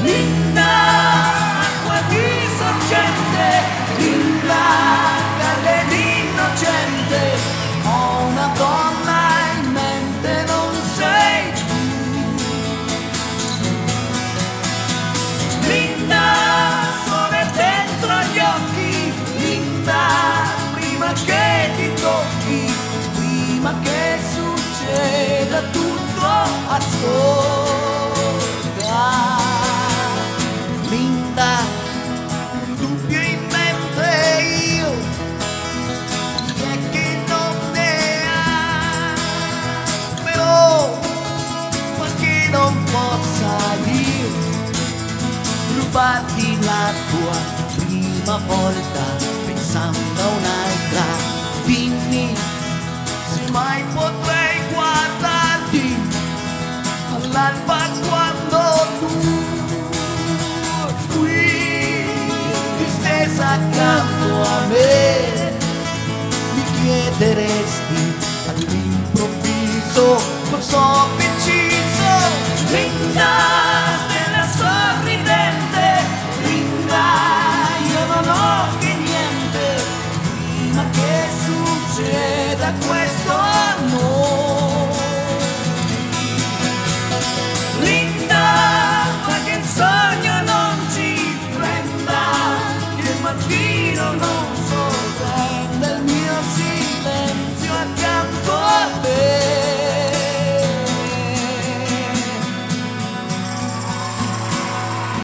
Linda, acqua di sorgente, linda, calle innocente, ho una donna in mente, non sei tu. Linda, sole dentro gli occhi, linda, prima che ti tocchi, prima che succeda tutto, ascolta. Linda, dubbio in mente io, chi è che non ne ha, però ma che non possa io rubarti la tua prima volta pensando a un'altra. Dimmi se mai potrei guardarti all'alba quando tu qui distesa accanto a me mi chiederesti all'improvviso cosa preciso. Linda, stella sorridente, linda, io non ho che niente, prima che succeda questo